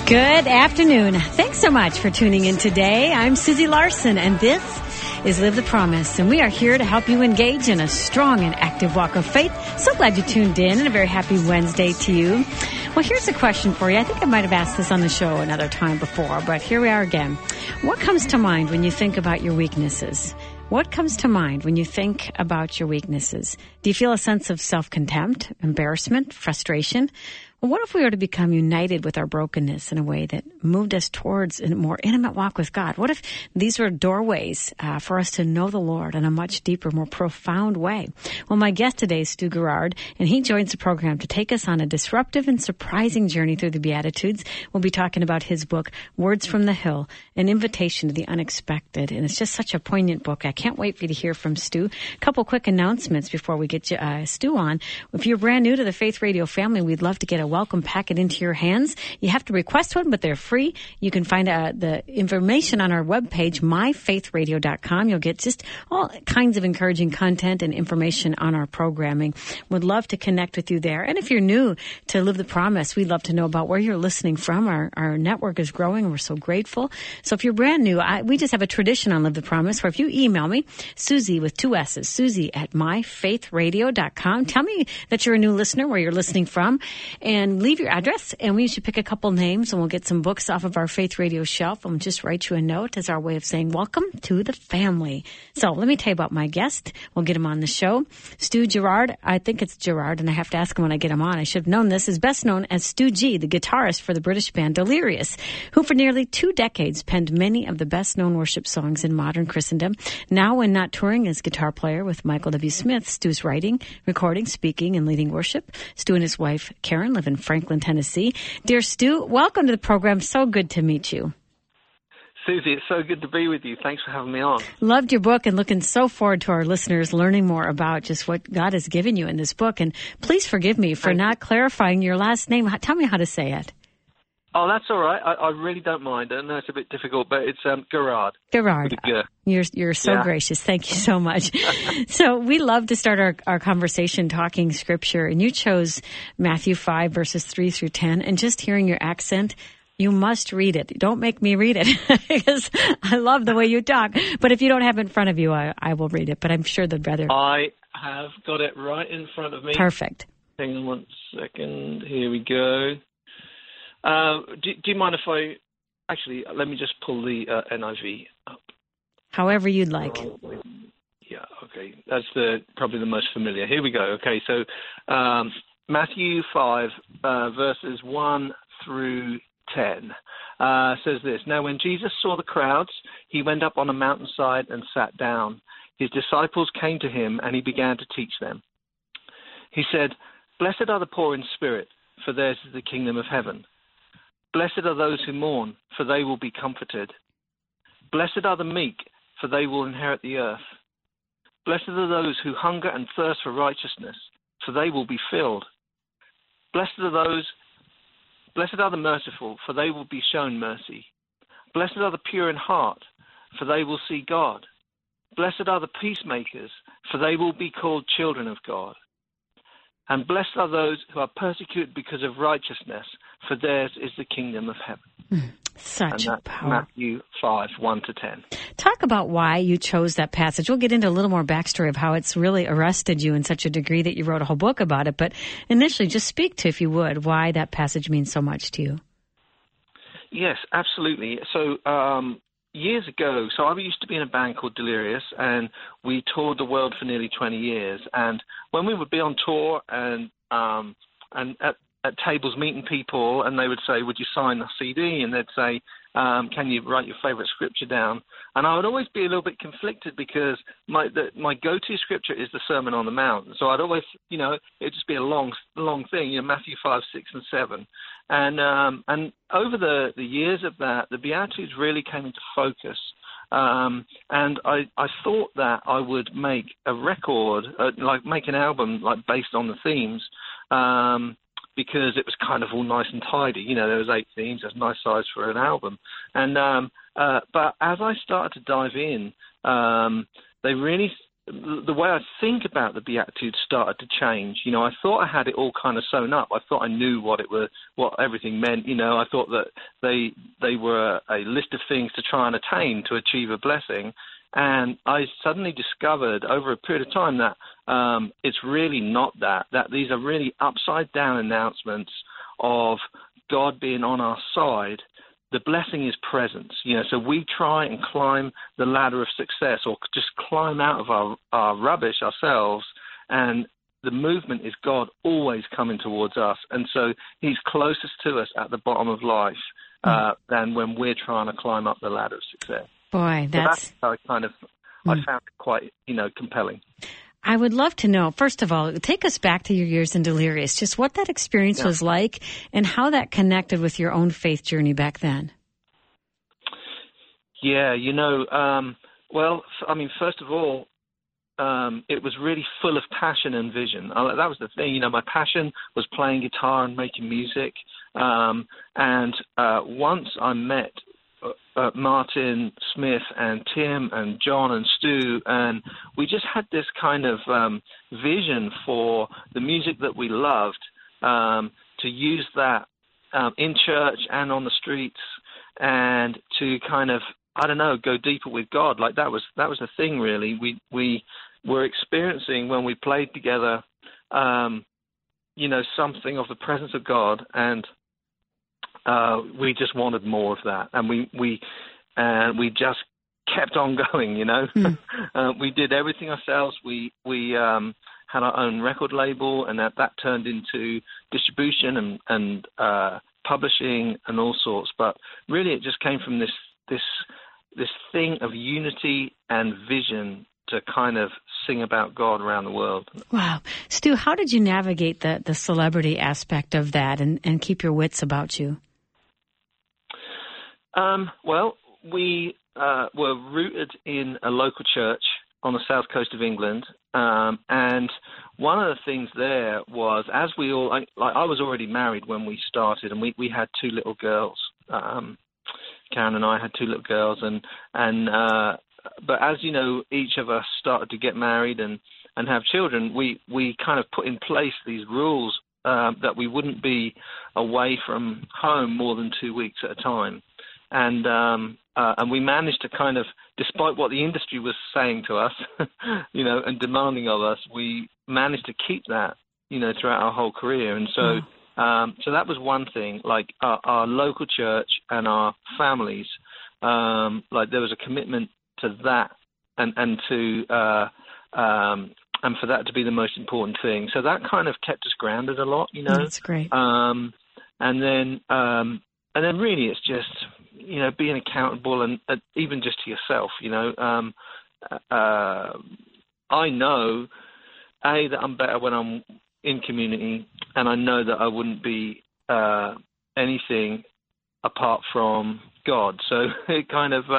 Good afternoon. Thanks so much for tuning in today. I'm Susie Larson, and this is Live the Promise, and we are here to help you engage in a strong and active walk of faith. So glad you tuned in, and a very happy Wednesday to you. Well, here's a question for you. I think I might have asked this on the show another time before, but here we are again. What comes to mind when you think about your weaknesses? What comes to mind when you think about your weaknesses? Do you feel a sense of self-contempt, embarrassment, frustration? Well, what if we were to become united with our brokenness in a way that moved us towards a more intimate walk with God? What if these were doorways for us to know the Lord in a much deeper, more profound way? Well, my guest today is Stu Gerard, and he joins the program to take us on a disruptive and surprising journey through the Beatitudes. We'll be talking about his book, Words from the Hill, An Invitation to the Unexpected. And it's just such a poignant book. I can't wait for you to hear from Stu. A couple quick announcements before we get Stu on. If you're brand new to the Faith Radio family, we'd love to get a welcome packet into your hands. You have to request one, but they're free. You can find the information on our webpage, myfaithradio.com. You'll get just all kinds of encouraging content and information on our programming. Would love to connect with you there. And if you're new to Live the Promise, we'd love to know about where you're listening from. Our network is growing, and we're so grateful. So if you're brand new, we just have a tradition on Live the Promise where if you email me, Susie with 2 S's, Susie at myfaithradio.com. Tell me that you're a new listener, where you're listening from, and leave your address, and we should pick a couple names, and we'll get some books off of our Faith Radio shelf, and we'll just write you a note as our way of saying welcome to the family. So let me tell you about my guest. We'll get him on the show. Stu Gerard, I think it's Gerard, and I have to ask him when I get him on. I should have known this, is best known as Stu G, the guitarist for the British band Delirious, who for nearly 2 decades penned many of the best-known worship songs in modern Christendom. Now, when not touring as guitar player with Michael W. Smith, Stu's writing, recording, speaking, and leading worship. Stu and his wife, Karen, live in Franklin, Tennessee. Dear Stu, welcome to the program. So good to meet you. Susie, it's so good to be with you. Thanks for having me on. Loved your book and looking so forward to our listeners learning more about just what God has given you in this book. And please forgive me for not clarifying your last name. Tell me how to say it. Oh, that's all right. I really don't mind. I know it's a bit difficult, but it's Gerard. Gerard. You're so gracious. Thank you so much. So we love to start our conversation talking Scripture, and you chose Matthew 5, verses 3 through 10, and just hearing your accent, you must read it. Don't make me read it, because I love the way you talk. But if you don't have it in front of you, I will read it, but I'm sure they'd rather. I have got it right in front of me. Perfect. Hang on 1 second. Here we go. Do you mind if actually, let me just pull the NIV up. However you'd like. Yeah, okay. That's probably the most familiar. Here we go. Okay, so Matthew 5, verses 1 through 10 says this. Now, when Jesus saw the crowds, he went up on a mountainside and sat down. His disciples came to him, and he began to teach them. He said, "Blessed are the poor in spirit, for theirs is the kingdom of heaven. Blessed are those who mourn, for they will be comforted. Blessed are the meek, for they will inherit the earth. Blessed are those who hunger and thirst for righteousness, for they will be filled. Blessed are the merciful, for they will be shown mercy. Blessed are the pure in heart, for they will see God. Blessed are the peacemakers, for they will be called children of God. And blessed are those who are persecuted because of righteousness, for theirs is the kingdom of heaven." Such and power. Matthew 5, 1 to 10. Talk about why you chose that passage. We'll get into a little more backstory of how it's really arrested you in such a degree that you wrote a whole book about it. But initially, just speak to, if you would, why that passage means so much to you. Yes, absolutely. So years ago, so I used to be in a band called Delirious, and we toured the world for nearly 20 years. And when we would be on tour and at tables meeting people, and they would say, "Would you sign the CD?" And they'd say, "Can you write your favorite scripture down?" And I would always be a little bit conflicted, because my go-to scripture is the Sermon on the Mount. So I'd always, it'd just be a long thing, Matthew 5, 6, and 7. And over the years of that, the Beatitudes really came into focus. And I thought that I would make a record, make an album, based on the themes, because it was kind of all nice and tidy. There was 8 themes. That's a nice size for an album. And but as I started to dive in, they really the way I think about the Beatitudes started to change. I thought I had it all kind of sewn up. I thought I knew what everything meant. I thought that they were a list of things to try and attain to achieve a blessing. And I suddenly discovered over a period of time that it's really not that these are really upside down announcements of God being on our side. The blessing is presence, so we try and climb the ladder of success or just climb out of our rubbish ourselves, and the movement is God always coming towards us. And so he's closest to us at the bottom of life than when we're trying to climb up the ladder of success. Boy, that's how I found it quite, compelling. I would love to know, first of all, take us back to your years in Delirious, just what that experience was like and how that connected with your own faith journey back then. Yeah, first of all, it was really full of passion and vision. That was the thing. My passion was playing guitar and making music. And once I met Martin Smith and Tim and John and Stu, and we just had this kind of vision for the music that we loved, to use that in church and on the streets, and to kind of, go deeper with God. Like that was the thing, really. We were experiencing when we played together, something of the presence of God, and we just wanted more of that, and we just kept on going. We did everything ourselves. We had our own record label, and that turned into distribution and publishing and all sorts. But really, it just came from this thing of unity and vision to kind of sing about God around the world. Wow. Stu, how did you navigate the celebrity aspect of that and keep your wits about you? Well, we were rooted in a local church on the south coast of England, and one of the things there was, as we all, I was already married when we started, and we had two little girls. Karen and I had two little girls, but as you know, each of us started to get married and have children. We kind of put in place these rules that we wouldn't be away from home more than 2 weeks at a time. And we managed to kind of, despite what the industry was saying to us, and demanding of us, we managed to keep that, throughout our whole career. And so, so that was one thing, like our local church and our families, there was a commitment to that and to, and for that to be the most important thing. So that kind of kept us grounded a lot, That's great. And then really it's just, being accountable and even just to yourself, I know, that I'm better when I'm in community, and I know that I wouldn't be anything apart from God. So it kind of,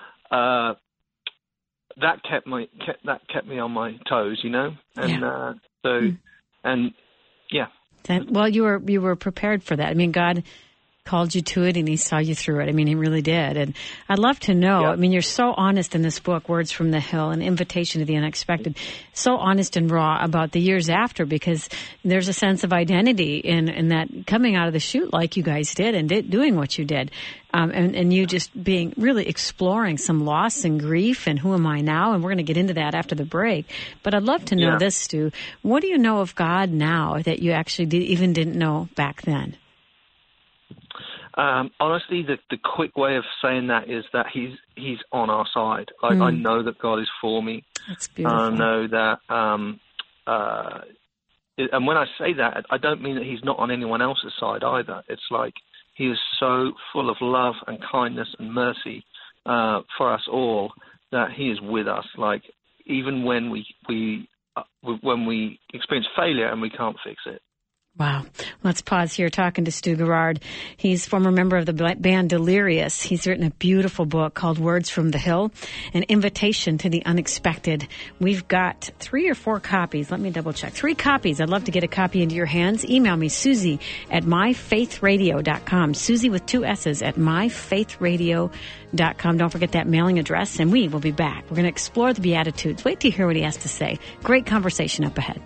that kept me on my toes, and and yeah. Well, you were prepared for that. I mean, God called you to it, and he saw you through it. I mean, he really did. And I'd love to know, I mean, you're so honest in this book, Words from the Hill, an invitation to the unexpected, so honest and raw about the years after, because there's a sense of identity in that coming out of the chute like you guys did and doing what you did. And you just being really exploring some loss and grief and who am I now? And we're going to get into that after the break. But I'd love to know this, Stu. What do you know of God now that you actually even didn't know back then? Honestly, the quick way of saying that is that he's on our side. Like, I know that God is for me. That's beautiful. I know that, and when I say that, I don't mean that he's not on anyone else's side either. It's like he is so full of love and kindness and mercy for us all that he is with us. Like, even when we experience failure and we can't fix it. Wow. Let's pause here talking to Stu Gerard. He's former member of the band Delirious. He's written a beautiful book called Words from the Hill, an invitation to the unexpected. We've got 3 or 4 copies. Let me double check. 3 copies. I'd love to get a copy into your hands. Email me, Susie at myfaithradio.com. Susie with 2 S's at myfaithradio.com. Don't forget that mailing address, and we will be back. We're going to explore the Beatitudes. Wait to hear what he has to say. Great conversation up ahead.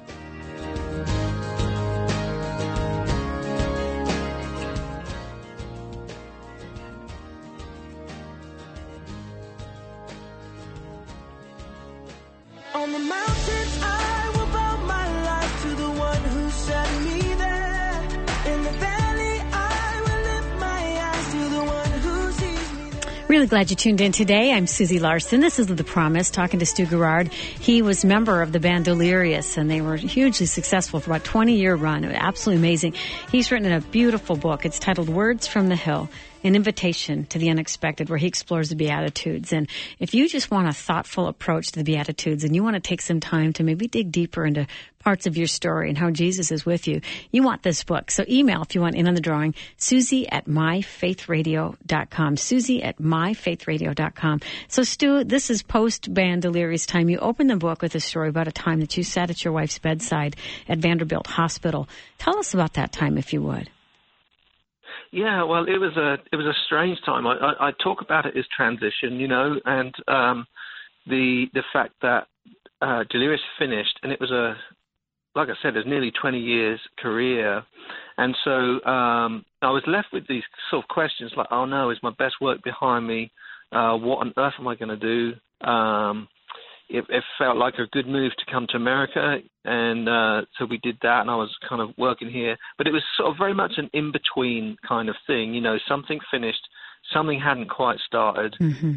On the mountains I will bow my life to the one who set me there. In the valley I will lift my eyes to the one who sees me there. Really glad you tuned in today. I'm Susie Larson. This is The Promise, talking to Stu Gerard. He was member of the band Delirious, and they were hugely successful for about a 20-year run. Absolutely amazing. He's written a beautiful book. It's titled Words from the Hill, an invitation to the unexpected, where he explores the Beatitudes. And if you just want a thoughtful approach to the Beatitudes and you want to take some time to maybe dig deeper into parts of your story and how Jesus is with you, you want this book. So email if you want in on the drawing, Susie at myfaithradio.com. Susie at myfaithradio.com. So Stu, this is post-band Delirious time. You open the book with a story about a time that you sat at your wife's bedside at Vanderbilt Hospital. Tell us about that time, if you would. Yeah, well, it was a strange time. I talk about it as transition, and the fact that Delirious finished, and it was like I said, it was nearly 20 years career, and so I was left with these sort of questions like, oh no, is my best work behind me? What on earth am I going to do? It felt like a good move to come to America, and so we did that, and I was kind of working here. But it was sort of very much an in-between kind of thing, something finished, something hadn't quite started, and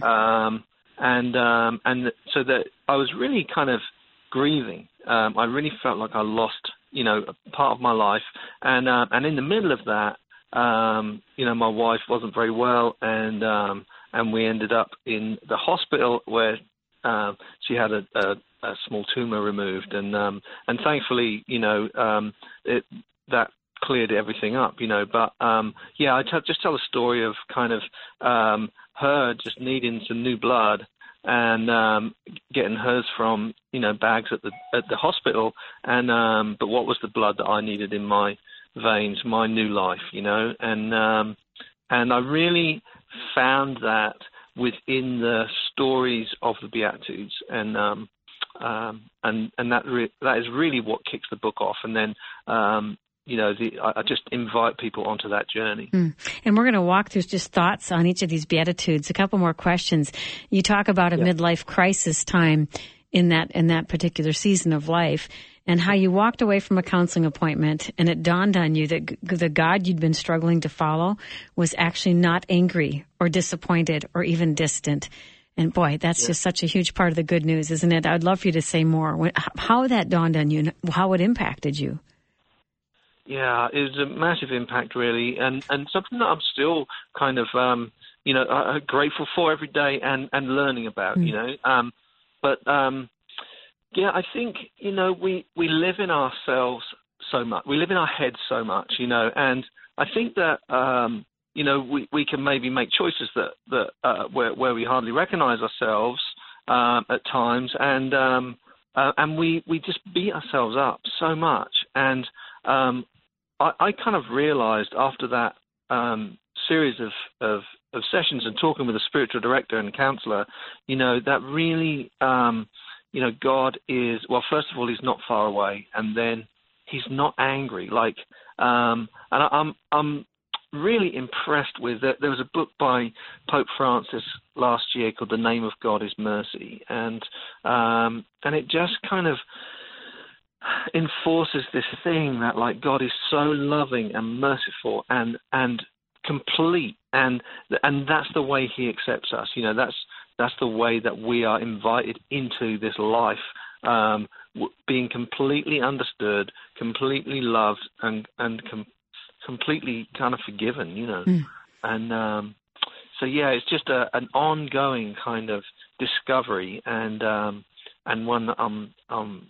so that I was really kind of grieving. I really felt like I lost, a part of my life, and in the middle of that, my wife wasn't very well, and we ended up in the hospital where she had a small tumor removed, and thankfully, that cleared everything up, But I just tell a story of kind of her just needing some new blood and getting hers from bags at the hospital, and but what was the blood that I needed in my veins, my new life, and I really found that within the stories of the Beatitudes, and that is really what kicks the book off. And then, I just invite people onto that journey. And we're going to walk through just thoughts on each of these Beatitudes. A couple more questions. You talk about a midlife crisis time in that particular season of life, and how you walked away from a counseling appointment, and it dawned on you that the God you'd been struggling to follow was actually not angry or disappointed or even distant. And boy, that's just such a huge part of the good news, isn't it? I'd love for you to say more. How that dawned on you and how it impacted you. Yeah, it was a massive impact, really, and something that I'm still kind of, grateful for every day and learning about, Yeah, I think, we live in ourselves so much. We live in our heads so much, and I think that, we can maybe make choices that where we hardly recognize ourselves at times, and we just beat ourselves up so much. And I kind of realized after that series of sessions and talking with a spiritual director and counselor, that really, God is, well, first of all, he's not far away, and then he's not angry. And I'm really impressed with that. There was a book by Pope Francis last year called The Name of God is Mercy, and it just kind of enforces this thing that God is so loving and merciful and complete, and that's the way he accepts us. That's the way that we are invited into this life, being completely understood, completely loved, and completely kind of forgiven, And it's just an ongoing kind of discovery, and one that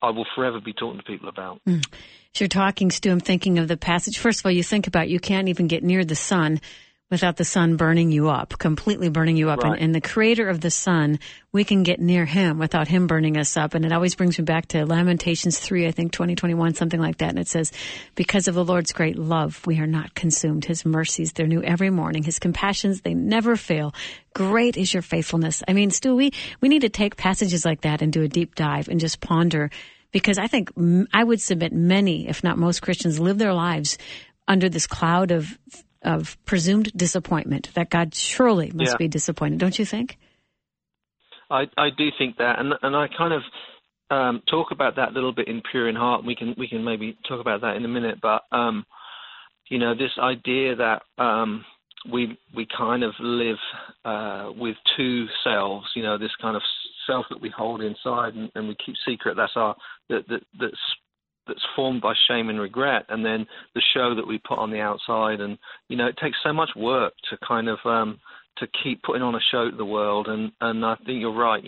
I will forever be talking to people about. As you're talking, Stu, I'm thinking of the passage. First of all, you think about you can't even get near the sun without the sun burning you up, completely burning you up. Right. And the creator of the sun, we can get near him without him burning us up. And it always brings me back to Lamentations 3, I think 2021, something like that. And it says, because of the Lord's great love, we are not consumed. His mercies, they're new every morning. His compassions, they never fail. Great is your faithfulness. I mean, Stu, we need to take passages like that and do a deep dive and just ponder, because I think I would submit many, if not most Christians, live their lives under this cloud of presumed disappointment, that God surely must be disappointed. Don't you think? I do think that, and I kind of talk about that a little bit in Pure in Heart. We can maybe talk about that in a minute. But this idea that we kind of live with two selves. This kind of self that we hold inside and we keep secret. That's formed by shame and regret, and then the show that we put on the outside. And it takes so much work to kind of to keep putting on a show to the world. And I think you're right.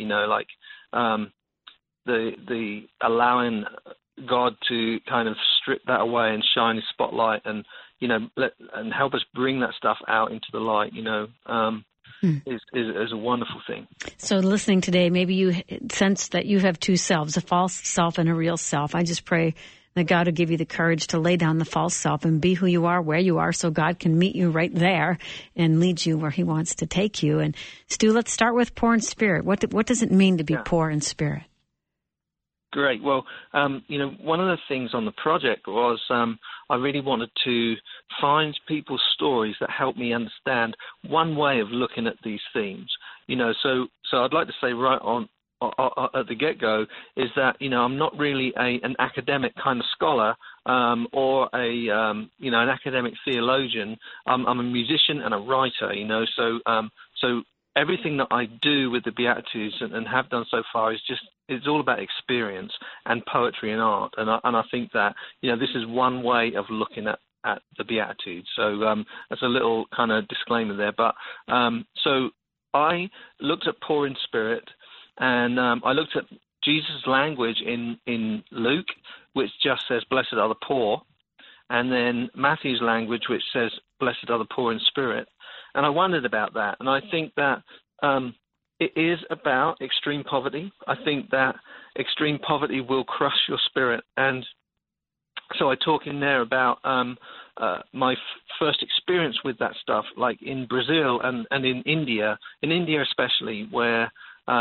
The allowing God to kind of strip that away and shine His spotlight, and and help us bring that stuff out into the light. Is a wonderful thing. So listening today, maybe you sense that you have two selves, a false self and a real self. I just pray that God will give you the courage to lay down the false self and be who you are, where you are, so God can meet you right there and lead you where He wants to take you. And Stu, let's start with poor in spirit. What does it mean to be poor in spirit? Great. Well, one of the things on the project was I really wanted to find people's stories that help me understand one way of looking at these themes. So I'd like to say right on at the get-go is that I'm not really an academic kind of scholar or an academic theologian. I'm a musician and a writer. So everything that I do with the Beatitudes and have done so far is it's all about experience and poetry and art. And I think that, this is one way of looking at the Beatitudes. So that's a little kind of disclaimer there. But so I looked at poor in spirit, and I looked at Jesus' language in Luke, which just says, blessed are the poor, and then Matthew's language, which says, blessed are the poor in spirit. And I wondered about that. And I think that it is about extreme poverty. I think that extreme poverty will crush your spirit. And so I talk in there about my first experience with that stuff, like in Brazil and in India especially, where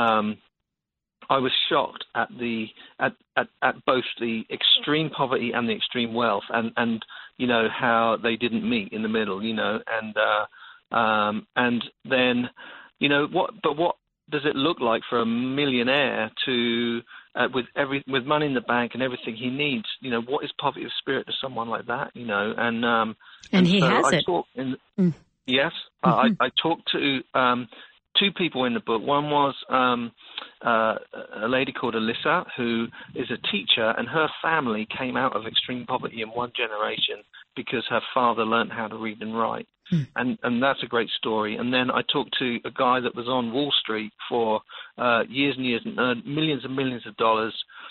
I was shocked at both the extreme poverty and the extreme wealth, and how they didn't meet in the middle, and then what does it look like for a millionaire to with money in the bank and everything he needs? What is poverty of spirit to someone like that? And he so has it. Yes, I talked to two people in the book. One was a lady called Alyssa, who is a teacher, and her family came out of extreme poverty in one generation because her father learned how to read and write. And that's a great story. And then I talked to a guy that was on Wall Street for years and years and earned millions and millions of dollars.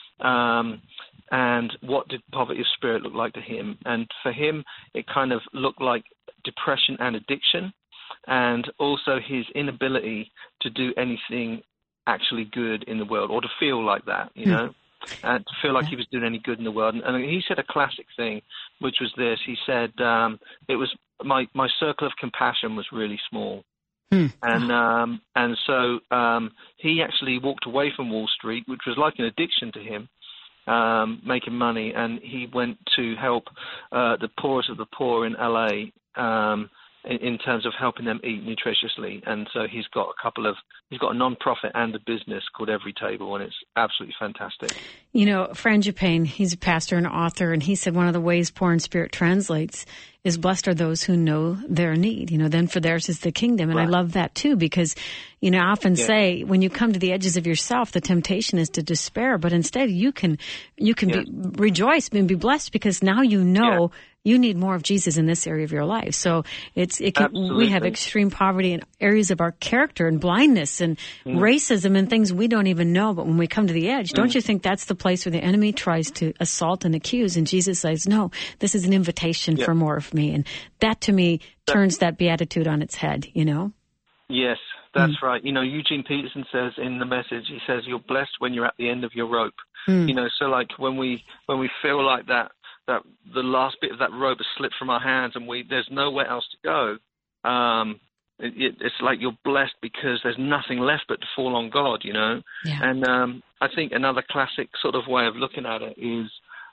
And what did poverty of spirit look like to him? And for him, it kind of looked like depression and addiction, and also his inability to do anything actually good in the world, or to feel like that, and to feel like he was doing any good in the world. And he said a classic thing, which was this. He said, it was my circle of compassion was really small. And so he actually walked away from Wall Street, which was like an addiction to him, making money, and he went to help the poorest of the poor in LA, in terms of helping them eat nutritiously. And so he's got a non-profit and a business called Every Table, and it's absolutely fantastic. Frangipane, he's a pastor and author, and he said one of the ways poor in spirit translates is blessed are those who know their need. Then for theirs is the kingdom. And right. I love that too, because, I often say when you come to the edges of yourself, the temptation is to despair, but instead you can rejoice and be blessed, because now you need more of Jesus in this area of your life. So we have extreme poverty in areas of our character and blindness and racism and things we don't even know. But when we come to the edge, don't you think that's the place place where the enemy tries to assault and accuse, and Jesus says, no, this is an invitation for more of me. And that, to me, turns that beatitude on its head, you know? Yes, that's right. You know, Eugene Peterson says in the message, he says, you're blessed when you're at the end of your rope. You know, so like when we feel like that the last bit of that rope has slipped from our hands and there's nowhere else to go, it's like you're blessed because there's nothing left but to fall on God, you know. Yeah. And I think another classic sort of way of looking at it is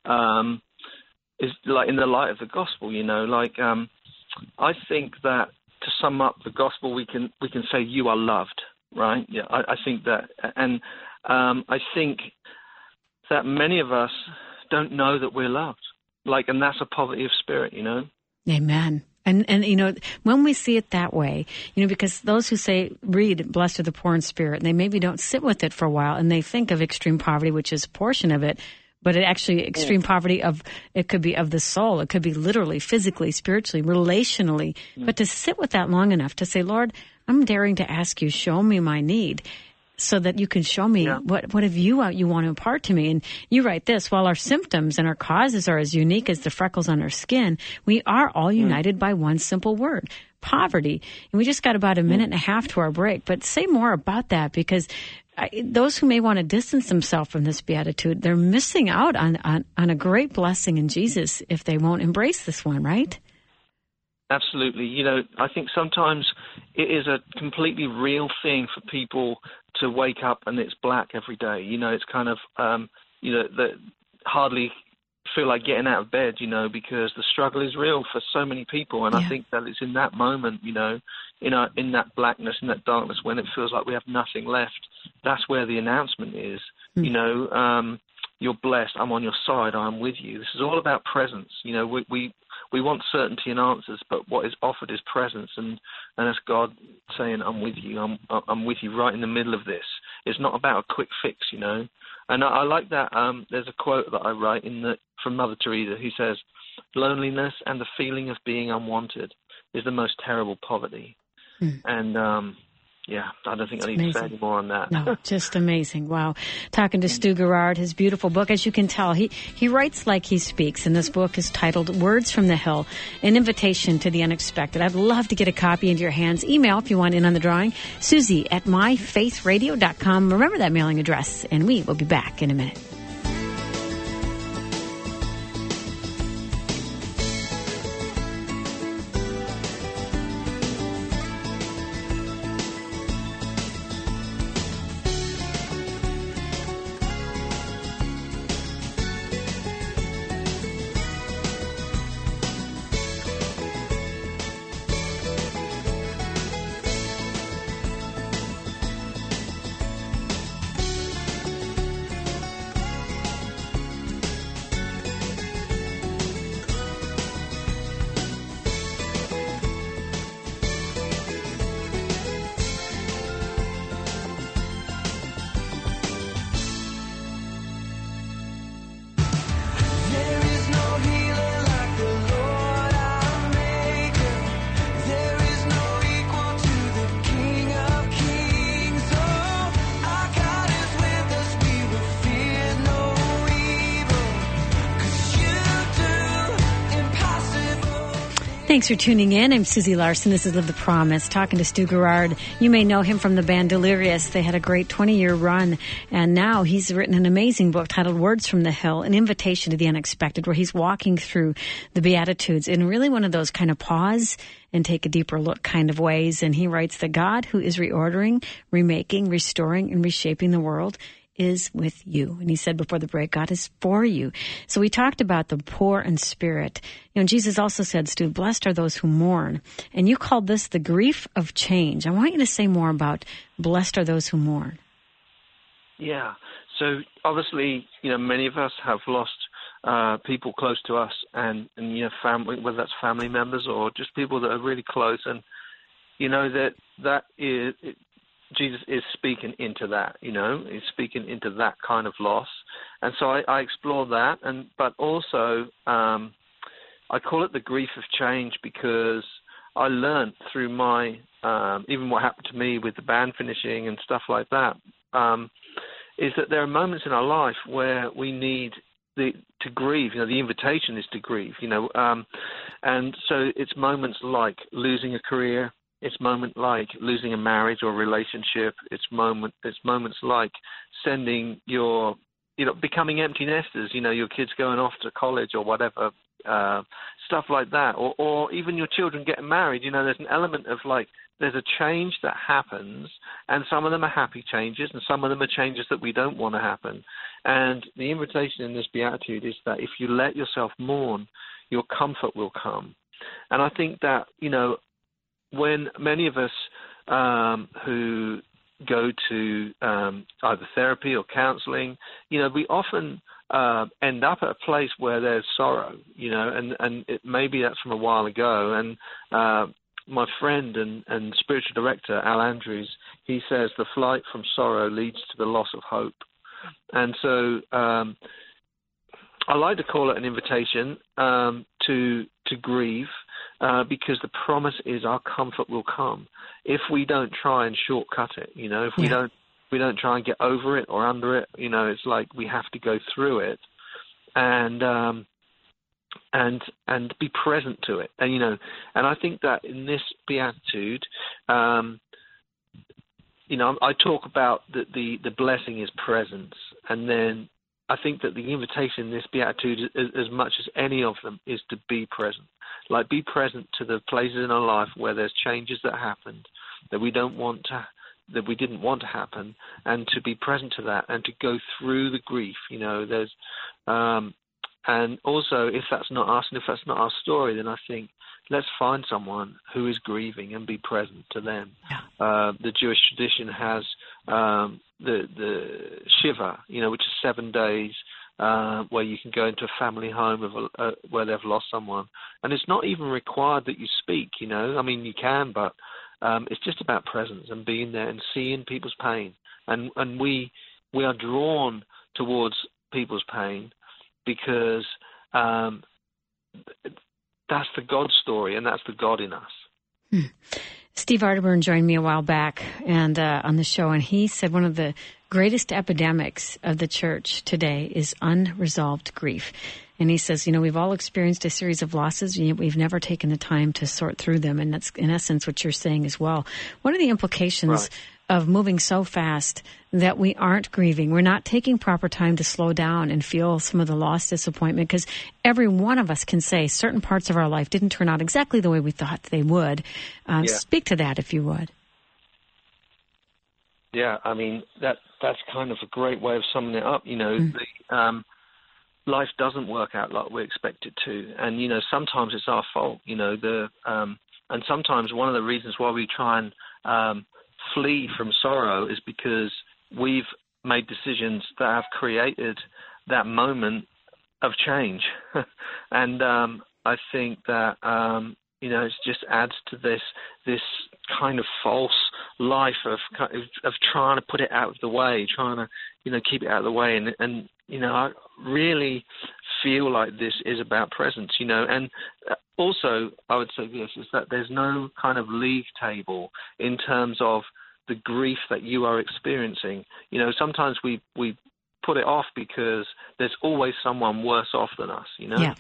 like in the light of the gospel, you know. Like I think that to sum up the gospel, we can say you are loved, right? Yeah, I think that, and I think that many of us don't know that we're loved. Like, and that's a poverty of spirit, you know. Amen. And you know, when we see it that way, you know, because those who read blessed are the poor in spirit, and they maybe don't sit with it for a while, and they think of extreme poverty, which is a portion of it, but it actually extreme poverty it could be of the soul, it could be literally, physically, spiritually, relationally. But to sit with that long enough to say, Lord, I'm daring to ask you, show me my need, so that you can show me what have you want to impart to me. And you write this, while our symptoms and our causes are as unique as the freckles on our skin, we are all united by one simple word, poverty. And we just got about a minute and a half to our break, but say more about that, because those who may want to distance themselves from this beatitude, they're missing out on a great blessing in Jesus if they won't embrace this one, right? Absolutely. You know, I think sometimes it is a completely real thing for people to wake up and it's black every day. You know, it's kind of, you know, that hardly feel like getting out of bed, you know, because the struggle is real for so many people. And I think that it's in that moment, you know, in that blackness, in that darkness, when it feels like we have nothing left, that's where the announcement is. You know, you're blessed. I'm on your side. I'm with you. This is all about presence. You know, we want certainty and answers, but what is offered is presence, and that's God saying, I'm with you. I'm with you right in the middle of this. It's not about a quick fix, you know. And I like that. There's a quote that I write from Mother Teresa, who says, loneliness and the feeling of being unwanted is the most terrible poverty. And yeah, I don't think I need to say any more on that. No, just amazing. Wow. Talking to Stu Gerard, his beautiful book. As you can tell, he writes like he speaks, and this book is titled Words from the Hill, an invitation to the unexpected. I'd love to get a copy into your hands. Email if you want in on the drawing, Susie@myfaithradio.com. Remember that mailing address, and we will be back in a minute. Thanks for tuning in. I'm Susie Larson. This is Live the Promise, talking to Stu Gerard. You may know him from the band Delirious. They had a great 20-year run, and now he's written an amazing book titled Words from the Hill, an invitation to the unexpected, where he's walking through the Beatitudes in really one of those kind of pause and take a deeper look kind of ways. And he writes that God, who is reordering, remaking, restoring, and reshaping the world, is with you. And he said before the break, God is for you. So we talked about the poor in spirit. You know, Jesus also said, Stu, blessed are those who mourn. And you called this the grief of change. I want you to say more about blessed are those who mourn. Yeah. So obviously, you know, many of us have lost people close to us and you know, family, whether that's family members or just people that are really close. And, you know, that is... Jesus is speaking into that, you know, he's speaking into that kind of loss. And so I explore that, but also I call it the grief of change because I learned through my, even what happened to me with the band finishing and stuff like that, is that there are moments in our life where we need to grieve. The invitation is to grieve. And so it's moments like losing a career. It's moments like losing a marriage or a relationship. It's moments like sending your, becoming empty nesters. Your kids going off to college or whatever, stuff like that, or even your children getting married. There's an element of there's a change that happens, and some of them are happy changes, and some of them are changes that we don't want to happen. And the invitation in this beatitude is that if you let yourself mourn, your comfort will come. And I think that, when many of us who go to either therapy or counseling, we often end up at a place where there's sorrow, and maybe that's from a while ago. And my friend and spiritual director, Al Andrews, he says the flight from sorrow leads to the loss of hope. And so I like to call it an invitation to grieve, because the promise is our comfort will come if we don't try and shortcut it. If we don't try and get over it or under it. It's like we have to go through it and be present to it. And I think that in this beatitude, I talk about the blessing is presence, and then I think that the invitation in this beatitude, as much as any of them, is to be present. Be present to the places in our life where there's changes that happened that we didn't want to happen, and to be present to that and to go through the grief. There's and also, if that's not us and if that's not our story, then I think let's find someone who is grieving and be present to them. Yeah. The Jewish tradition has the Shiva, which is 7 days, where you can go into a family home where they've lost someone. And it's not even required that you speak, I mean, you can, but it's just about presence and being there and seeing people's pain. And we are drawn towards people's pain because that's the God story, and that's the God in us. Steve Arterburn joined me a while back and on the show, and he said one of the greatest epidemics of the church today is unresolved grief. And he says, we've all experienced a series of losses, and yet we've never taken the time to sort through them. And that's, in essence, what you're saying as well. What are the implications of moving so fast that we aren't grieving? We're not taking proper time to slow down and feel some of the loss, disappointment, because every one of us can say certain parts of our life didn't turn out exactly the way we thought they would. Speak to that, if you would. Yeah, I mean, that's kind of a great way of summing it up. Life doesn't work out like we expect it to. And, sometimes it's our fault, and sometimes one of the reasons why we try and flee from sorrow is because we've made decisions that have created that moment of change. And I think that, it just adds to this kind of false life of trying to put it out of the way, trying to, keep it out of the way. And I really feel like this is about presence, and also I would say this, is that there's no kind of league table in terms of the grief that you are experiencing. Sometimes we put it off because there's always someone worse off than us, Yeah.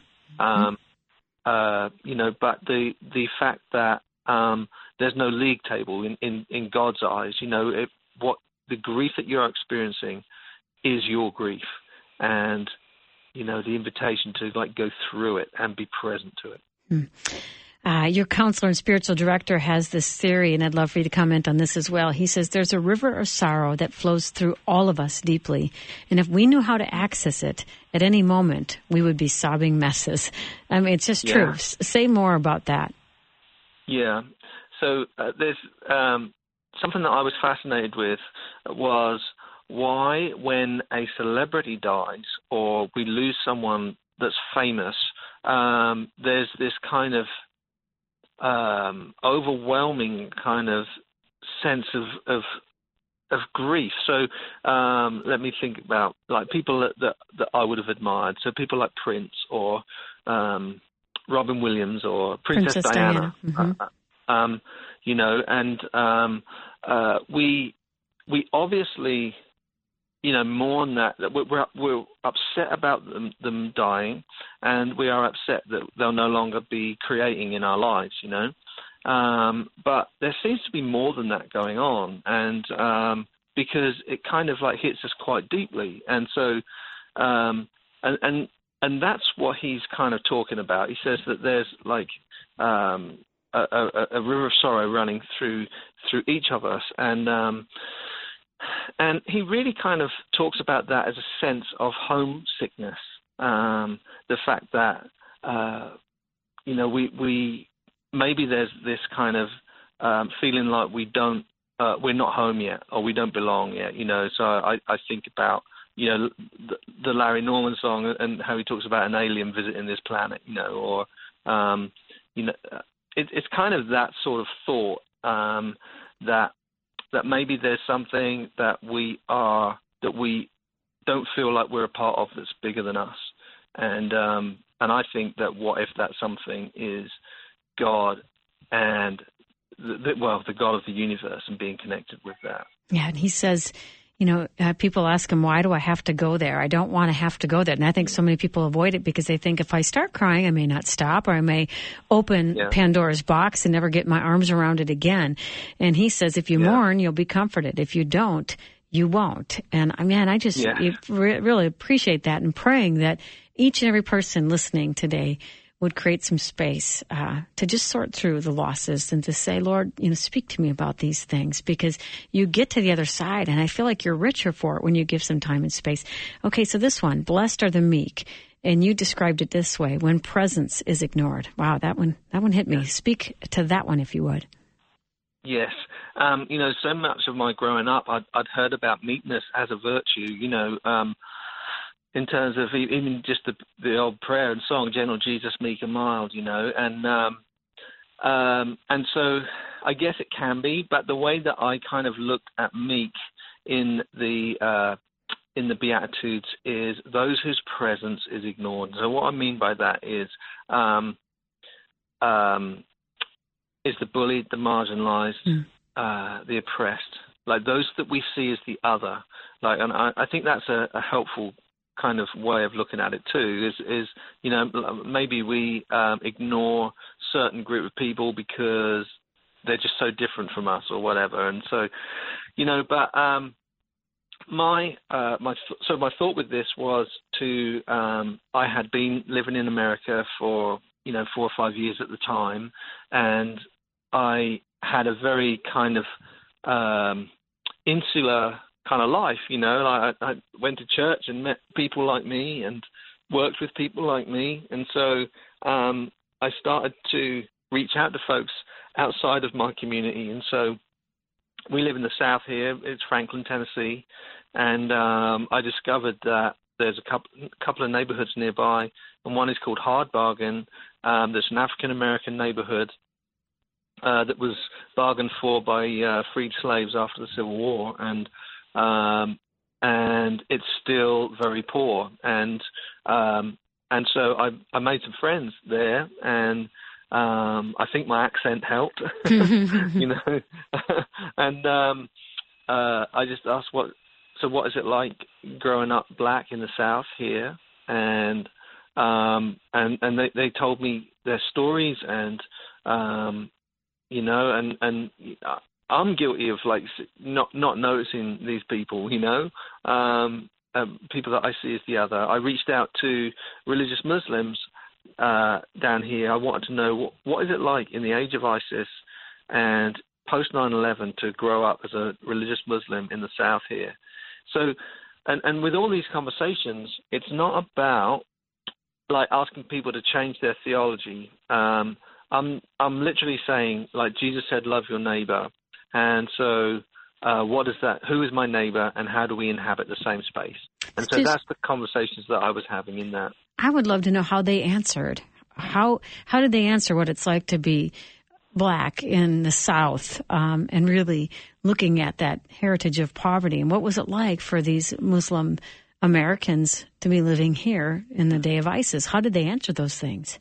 But the fact that there's no league table in God's eyes, what the grief that you're experiencing is your grief, and the invitation to go through it and be present to it. Your counselor and spiritual director has this theory, and I'd love for you to comment on this as well. He says there's a river of sorrow that flows through all of us deeply, and if we knew how to access it at any moment, we would be sobbing messes. I mean, it's just true. Say more about that. Yeah. So there's something that I was fascinated with was why, when a celebrity dies or we lose someone that's famous, there's this kind of overwhelming kind of sense of grief. So let me think about people that I would have admired. So people like Prince or Robin Williams or Princess Diana. Mm-hmm. We obviously mourn that we're upset about them dying, and we are upset that they'll no longer be creating in our lives, But there seems to be more than that going on, and because it kind of like hits us quite deeply, and so and that's what he's kind of talking about. He says that there's like a river of sorrow running through each of us, and he really kind of talks about that as a sense of homesickness, the fact that we maybe there's this kind of feeling like we're not home yet, or we don't belong yet, So I think about the Larry Norman song and how he talks about an alien visiting this planet, or it's kind of that sort of thought that maybe there's something that we don't feel like we're a part of that's bigger than us, and I think that what if that something is God and the God of the universe and being connected with that. Yeah, and he says, people ask him, why do I have to go there? I don't want to have to go there. And I think so many people avoid it because they think if I start crying, I may not stop, or I may open Pandora's box and never get my arms around it again. And he says, if you mourn, you'll be comforted. If you don't, you won't. And I just really appreciate that, and praying that each and every person listening today would create some space to just sort through the losses and to say, Lord, speak to me about these things, because you get to the other side, and I feel like you're richer for it when you give some time and space. Okay, so this one, blessed are the meek, and you described it this way: when presence is ignored. Wow, that one hit me. Speak to that one, if you would. Yes. So much of my growing up, I'd heard about meekness as a virtue, in terms of even just the old prayer and song, gentle Jesus, meek and mild, and so I guess it can be, but the way that I kind of looked at meek in the Beatitudes is those whose presence is ignored. So what I mean by that is the bullied, the marginalized, the oppressed, like those that we see as the other. Like, and I think that's a helpful kind of way of looking at it too, is maybe we ignore certain group of people because they're just so different from us or whatever, and so but my thought with this was to I had been living in America for 4 or 5 years at the time, and I had a very kind of insular kind of life, I went to church and met people like me and worked with people like me, and so I started to reach out to folks outside of my community. And so we live in the South here. It's Franklin, Tennessee, and I discovered that there's a couple of neighborhoods nearby, and one is called Hard Bargain. There's an African-American neighborhood that was bargained for by freed slaves after the Civil War, and it's still very poor. And so I made some friends there, and I think my accent helped, and I just asked, what is it like growing up black in the South here? And they told me their stories, and and I'm guilty of like not noticing these people, people that I see as the other. I reached out to religious Muslims down here. I wanted to know what is it like in the age of ISIS and post 9/11 to grow up as a religious Muslim in the South here. So, and with all these conversations, it's not about like asking people to change their theology. I'm literally saying, like Jesus said, love your neighbor. And so what is that? Who is my neighbor, and how do we inhabit the same space? And so that's the conversations that I was having in that. I would love to know how they answered. How did they answer what it's like to be black in the South, and really looking at that heritage of poverty? And what was it like for these Muslim Americans to be living here in the day of ISIS? How did they answer those things?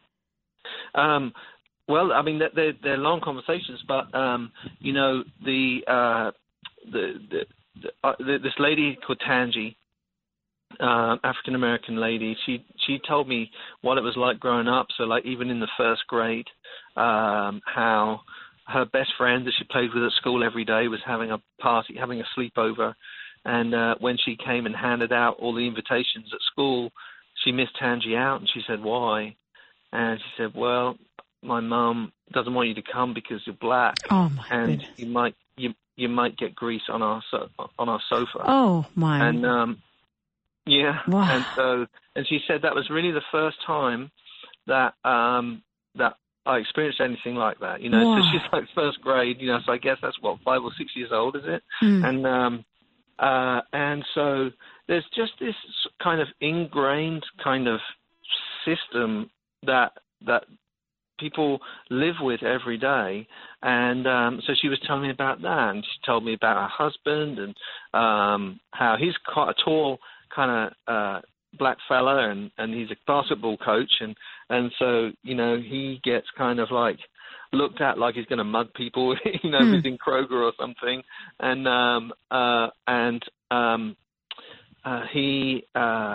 Well, I mean, they're long conversations, but this lady called Tangi, African American lady. She told me what it was like growing up. So like even in the first grade, how her best friend that she played with at school every day was having a party, having a sleepover, and when she came and handed out all the invitations at school, she missed Tangi out, and she said, "Why?" And she said, "Well, my mum doesn't want you to come because you're black, Oh my and goodness. you might get grease on our sofa." Oh my. And yeah, Wow. and she said that was really the first time that that I experienced anything like that. You know, Wow. so she's like first grade. You know, so I guess that's what, 5 or 6 years old, is it? And so there's just this kind of ingrained kind of system that people live with every day. And so she was telling me about that, and she told me about her husband and how he's quite a tall kind of black fella, and he's a basketball coach, and so, you know, he gets kind of like looked at like he's going to mug people, you know, within Kroger or something, and he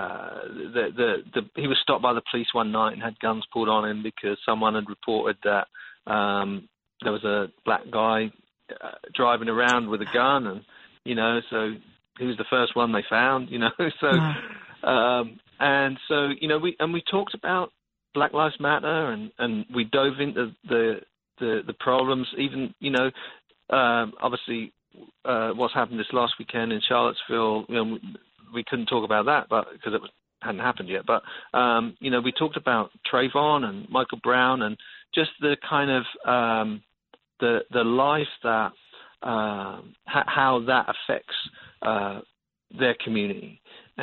was stopped by the police one night and had guns pulled on him because someone had reported that there was a black guy driving around with a gun, and, you know, so he was the first one they found, you know. So and so, you know, we talked about Black Lives Matter, and we dove into the problems, even, you know, obviously what's happened this last weekend in Charlottesville. You know, we couldn't talk about that, but because it hadn't happened yet. But you know, we talked about Trayvon and Michael Brown, and just the kind of the life that how that affects their community,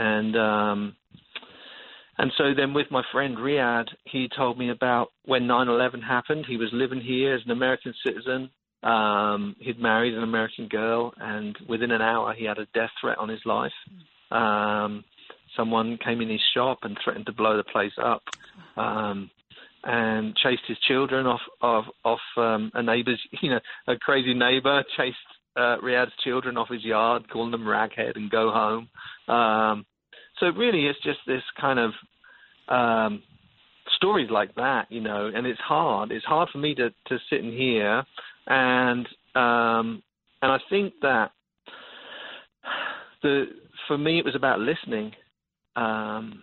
and so then with my friend Riyadh, he told me about when 9/11 happened. He was living here as an American citizen. He'd married an American girl, and within an hour he had a death threat on his life. Someone came in his shop and threatened to blow the place up, and chased his children off a neighbor's, you know, a crazy neighbor chased Riyadh's children off his yard, calling them raghead and go home. So really, it's just this kind of stories like that, you know, and it's hard. It's hard for me to sit in here, and I think that for me it was about listening, and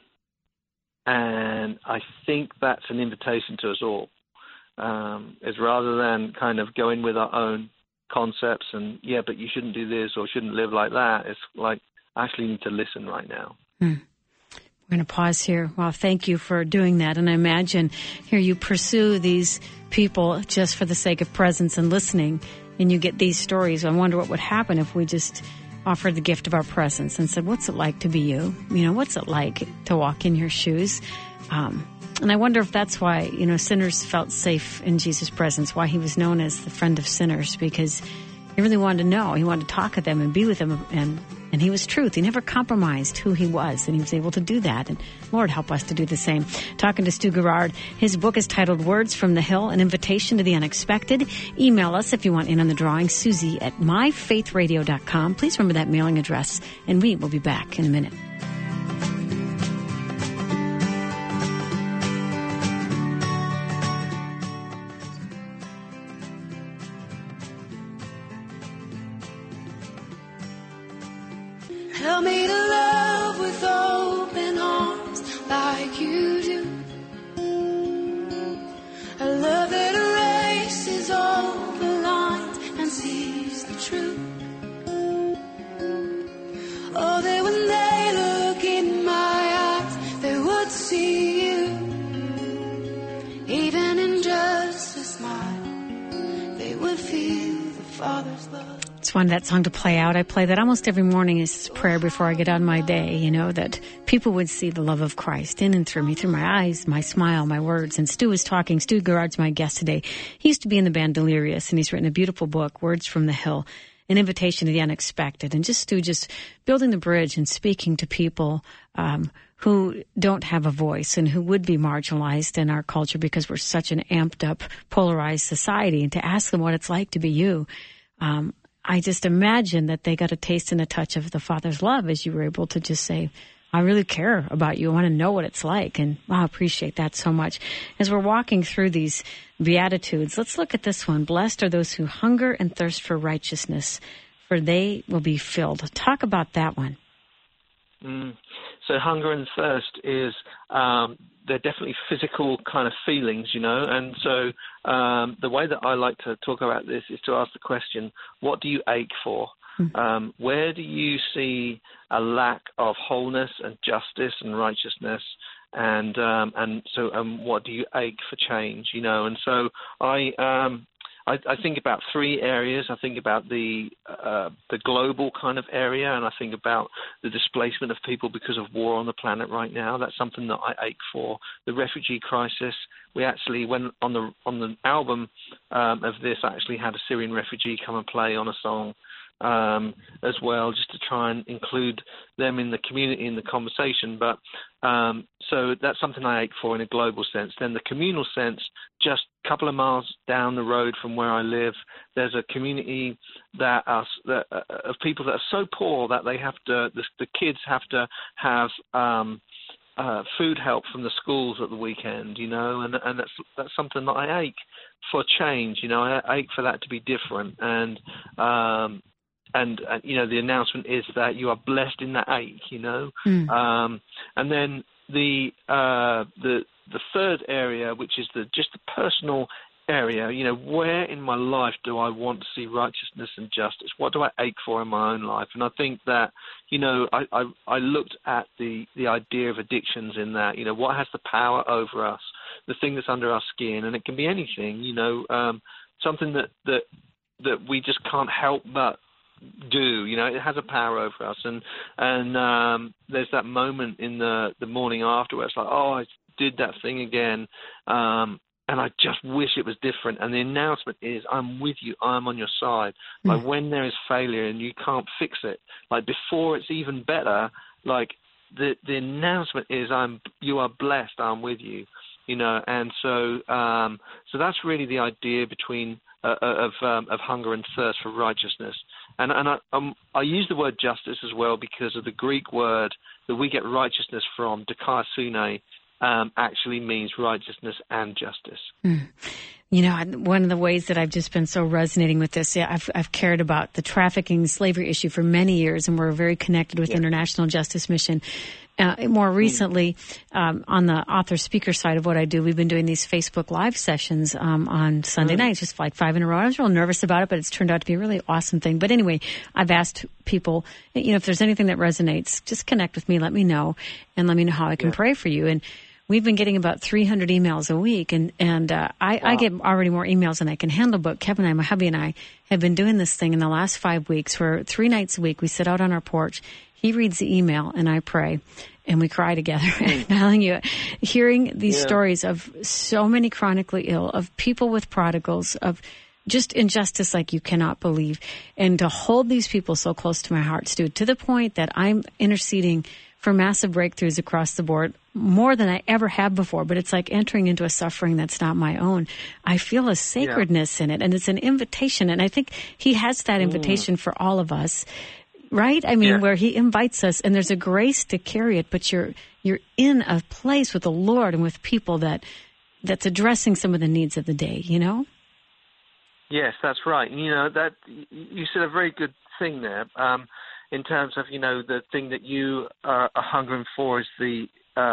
I think that's an invitation to us all, is rather than kind of going with our own concepts and, yeah, but you shouldn't do this or shouldn't live like that. It's like, I actually need to listen right now. We're going to pause here. Well, thank you for doing that. And I imagine here you pursue these people just for the sake of presence and listening, and you get these stories. I wonder what would happen if we just offered the gift of our presence and said, what's it like to be you? You know, what's it like to walk in your shoes? And I wonder if that's why, you know, sinners felt safe in Jesus' presence, why he was known as the friend of sinners, because he really wanted to know. He wanted to talk to them and be with them, and he was truth. He never compromised who he was, and he was able to do that. And Lord, help us to do the same. Talking to Stu Gerard. His book is titled Words from the Hill, An Invitation to the Unexpected. Email us if you want in on the drawing, Susie@myfaithradio.com. Please remember that mailing address, and we will be back in a minute. Help me to love with open arms like you do. A love that erases all the lines and sees the truth. Oh, that when they look in my eyes, they would see you. Even in just a smile, they would feel the Father's love. Just wanted that song to play out. I play that almost every morning as prayer before I get on my day, you know, that people would see the love of Christ in and through me, through my eyes, my smile, my words. And Stu is talking. Stu Gerard's my guest today. He used to be in the band Delirious, and he's written a beautiful book, Words from the Hill, An Invitation to the Unexpected. And Stu building the bridge and speaking to people who don't have a voice and who would be marginalized in our culture because we're such an amped up, polarized society, and to ask them what it's like to be you. I just imagine that they got a taste and a touch of the Father's love as you were able to just say, I really care about you. I want to know what it's like. And I appreciate that so much. As we're walking through these Beatitudes, let's look at this one. Blessed are those who hunger and thirst for righteousness, for they will be filled. Talk about that one. So hunger and thirst is, they're definitely physical kind of feelings, and so the way that I like to talk about this is to ask the question, what do you ache for? Where do you see a lack of wholeness and justice and righteousness, and what do you ache for change? And so I think about three areas. I think about the global kind of area, and I think about the displacement of people because of war on the planet right now. That's something that I ache for. The refugee crisis. We actually, when on the album of this, I actually had a Syrian refugee come and play on a song as well, just to try and include them in the community, in the conversation. But so that's something I ache for in a global sense. Then the communal sense, just a couple of miles down the road from where I live, there's a community of people that are so poor that they have to, the kids have to have food help from the schools at the weekend, and that's something that I ache for change. I ache for that to be different, and the announcement is that you are blessed in that ache, and then the third area, which is just the personal area, where in my life do I want to see righteousness and justice? What do I ache for in my own life? And I think that, I looked at the idea of addictions in that, what has the power over us, the thing that's under our skin, and it can be anything, something that we just can't help but do, it has a power over us, and there's that moment in the morning after where it's like, oh, I did that thing again, and I just wish it was different. And the announcement is, I'm with you, I'm on your side. Like when there is failure and you can't fix it, like before it's even better, like the announcement is, you are blessed, I'm with you, and so that's really the idea between of hunger and thirst for righteousness. And I use the word justice as well because of the Greek word that we get righteousness from, dikaiosune, actually means righteousness and justice. One of the ways that I've just been so resonating with this, I've cared about the trafficking slavery issue for many years, and we're very connected with International Justice Mission. More recently, on the author-speaker side of what I do, we've been doing these Facebook Live sessions on Sunday nights, just like 5 in a row. I was real nervous about it, but it's turned out to be a really awesome thing. But anyway, I've asked people, if there's anything that resonates, just connect with me, let me know, and let me know how I can pray for you. And we've been getting about 300 emails a week, and I get already more emails than I can handle, but Kevin and I, my hubby and I, have been doing this thing in the last 5 weeks where 3 nights a week we sit out on our porch, he reads the email, and I pray, and we cry together. I'm telling you, hearing these stories of so many chronically ill, of people with prodigals, of just injustice like you cannot believe, and to hold these people so close to my heart, Stu, to the point that I'm interceding for massive breakthroughs across the board, more than I ever have before, but it's like entering into a suffering that's not my own. I feel a sacredness in it, and it's an invitation, and I think he has that invitation for all of us, right? I mean, where he invites us, and there's a grace to carry it, but you're in a place with the Lord and with people that's addressing some of the needs of the day, Yes, that's right. That you said a very good thing there. In terms of, the thing that you are hungering for is the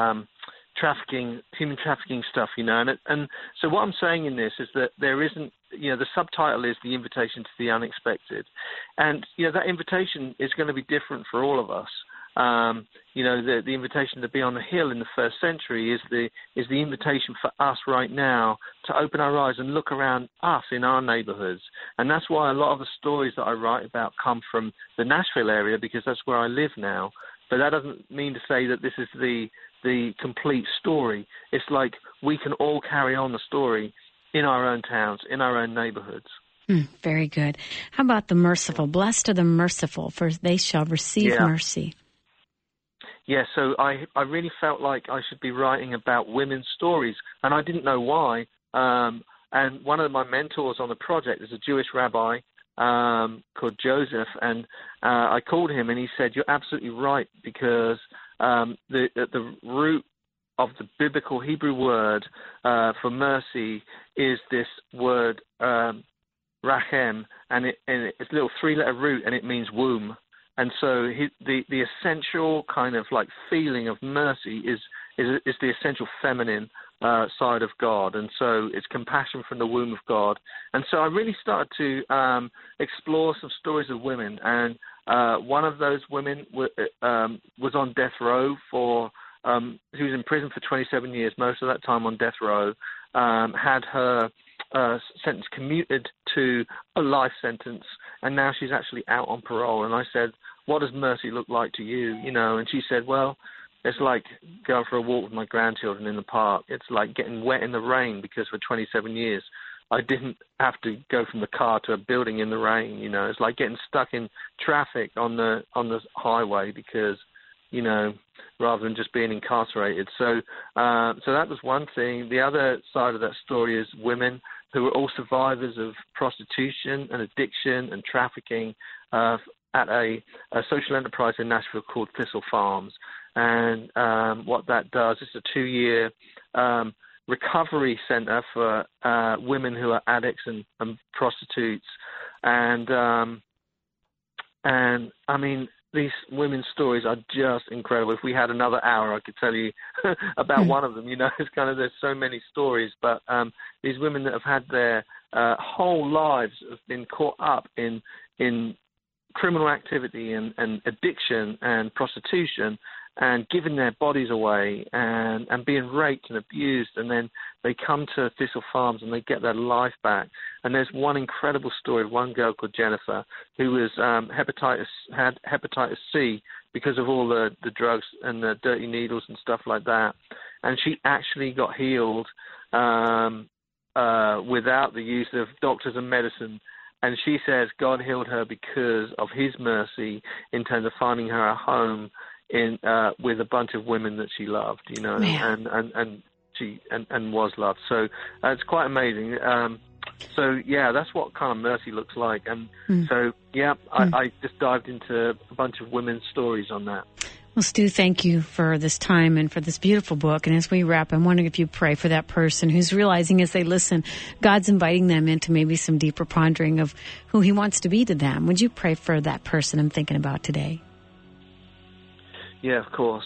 human trafficking stuff, and so what I'm saying in this is that there isn't, the subtitle is The Invitation to the Unexpected, and, that invitation is going to be different for all of us. The invitation to be on the hill in the first century is the invitation for us right now to open our eyes and look around us in our neighborhoods. And that's why a lot of the stories that I write about come from the Nashville area, because that's where I live now. But that doesn't mean to say that this is the complete story. It's like we can all carry on the story in our own towns, in our own neighborhoods. Very good. How about the merciful? Blessed are the merciful, for they shall receive mercy. Yeah, so I really felt like I should be writing about women's stories, and I didn't know why. And one of my mentors on the project is a Jewish rabbi, called Joseph, and I called him, and he said, "You're absolutely right, because the root of the biblical Hebrew word for mercy is this word rachem, and it's a little 3-letter root, and it means womb." And so the essential kind of like feeling of mercy is the essential feminine side of God, and so it's compassion from the womb of God. And so I really started to explore some stories of women, and one of those women was on death row for. She was in prison for 27 years, most of that time on death row. Had her sentence commuted to a life sentence, and now she's actually out on parole. And I said, "What does mercy look like to you?" And she said, "Well, it's like going for a walk with my grandchildren in the park. It's like getting wet in the rain, because for 27 years I didn't have to go from the car to a building in the rain. It's like getting stuck in traffic on the highway, because rather than just being incarcerated." So that was one thing. The other side of that story is women who are all survivors of prostitution and addiction and trafficking at a social enterprise in Nashville called Thistle Farms. And what that does is a 2-year recovery center for women who are addicts and prostitutes. And I mean, these women's stories are just incredible. If we had another hour, I could tell you about one of them. It's kind of, there's so many stories, but these women that have had their whole lives have been caught up in criminal activity and addiction and prostitution, and giving their bodies away and being raped and abused, and then they come to Thistle Farms and they get their life back. And there's one incredible story of one girl called Jennifer who was had hepatitis C because of all the drugs and the dirty needles and stuff like that. And she actually got healed without the use of doctors and medicine. And she says God healed her because of his mercy in terms of finding her a home with a bunch of women that she loved, and she was loved. So it's quite amazing. So yeah, that's what kind of mercy looks like. And so yeah, I just dived into a bunch of women's stories on that. Well, Stu, thank you for this time and for this beautiful book. And as we wrap, I'm wondering if you pray for that person who's realizing as they listen, God's inviting them into maybe some deeper pondering of who he wants to be to them. Would you pray for that person I'm thinking about today? Yeah, of course.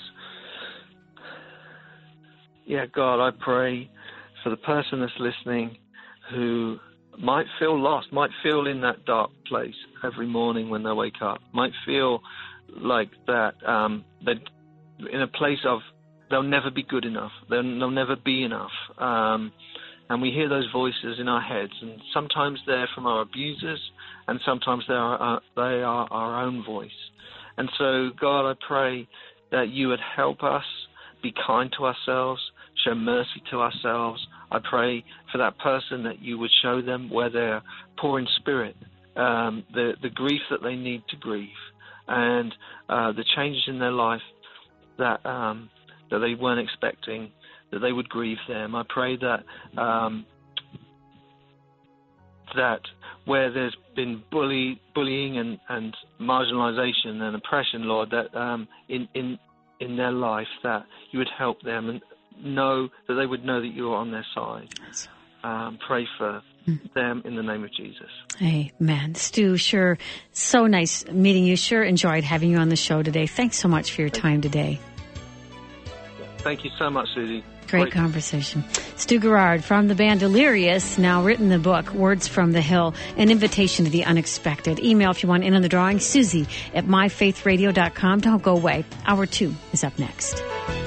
Yeah, God, I pray for the person that's listening who might feel lost, might feel in that dark place every morning when they wake up, might feel like that they're in a place of they'll never be good enough, they'll never be enough. And we hear those voices in our heads, and sometimes they're from our abusers, and sometimes they are our own voice. And so, God, I pray that you would help us be kind to ourselves, show mercy to ourselves. I pray for that person that you would show them where they're poor in spirit, the grief that they need to grieve, and the changes in their life that they weren't expecting, that they would grieve them. I pray that that where there's been bullying and marginalization and oppression, Lord, that in their life, that you would help them and know that they would know that you are on their side. Pray for them in the name of Jesus. Amen. Stu, sure, so nice meeting you. Sure enjoyed having you on the show today. Thanks so much for your time today. Thank you so much, Susie. Great conversation. Stu Gerard from the band Delirious, now written the book, Words from the Hill, an invitation to the unexpected. Email if you want in on the drawing, Susie@myfaithradio.com. Don't go away. Hour 2 is up next.